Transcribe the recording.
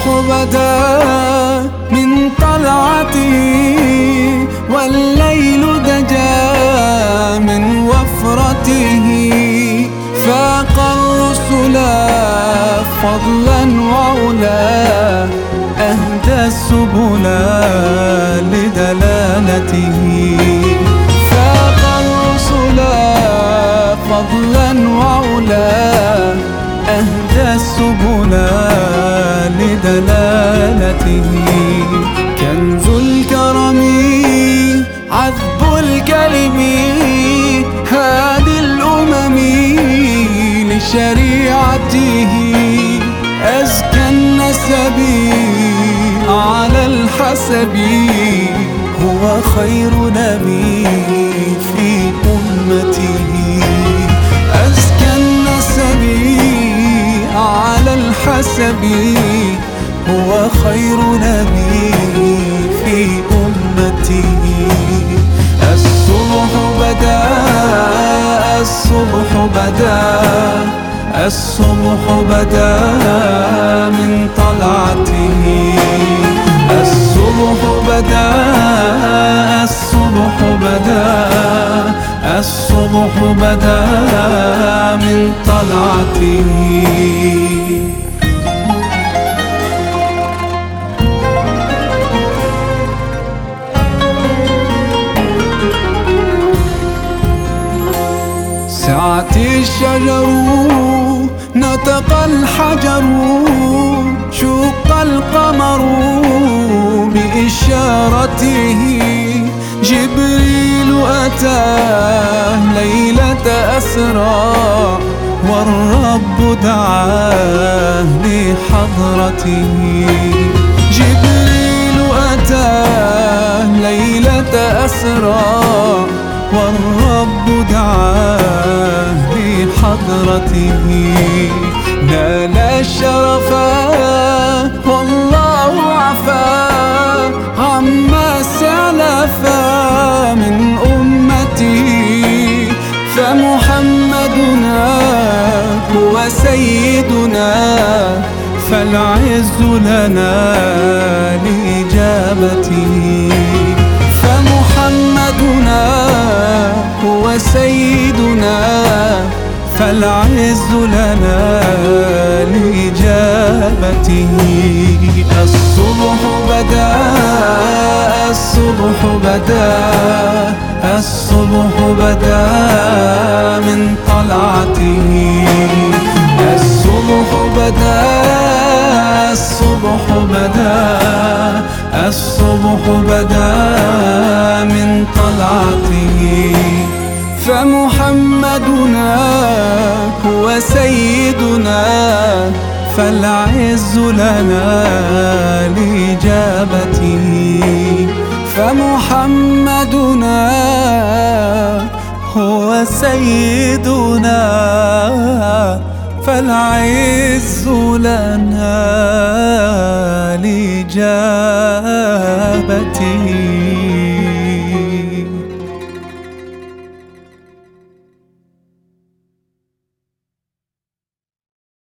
بدا من طلعته، والليل دجا من وفرته. فاق الرسل فضلا وعلا، أهدى السبل لدلالته. فاق الرسل فضلا وعلا، أهدى السبل لدلالته. كنز الكرم عذب الكلم، هادي الأمم لشريعته. أزكى النسب على الحسب، هو خير نبي في أمته. أزكى النسب على الحسب، هو خير نبي في أمته. الصبح بدا، الصبح بدا، الصبح بدا من طلعته. الصبح بدا، الصبح بدا، الصبح بدا من طلعته. سعت الشجر نطق الحجر، شق القمر بإشارته. جبريل أتى ليلة أسرى، والرب دعاه لحضرته. جبريل أتى ليلة أسرى، والرب دعاه لحضرته. نال الشرف والله عفا عما سلف من أمته. فمحمدنا هو سيدنا، فالعز لنا لإجابته. فمحمدنا هو سيدنا، فالعز لنا لإجابته. الصبح بدا، الصبح بدا، الصبح بدا من طلعته. الصبح بدا، الصبح بدا، الصبح بدا من طلعته. فمحمدنا هو سيدنا، فالعز لنا لإجابته. فمحمدنا هو سيدنا، فالعز لنا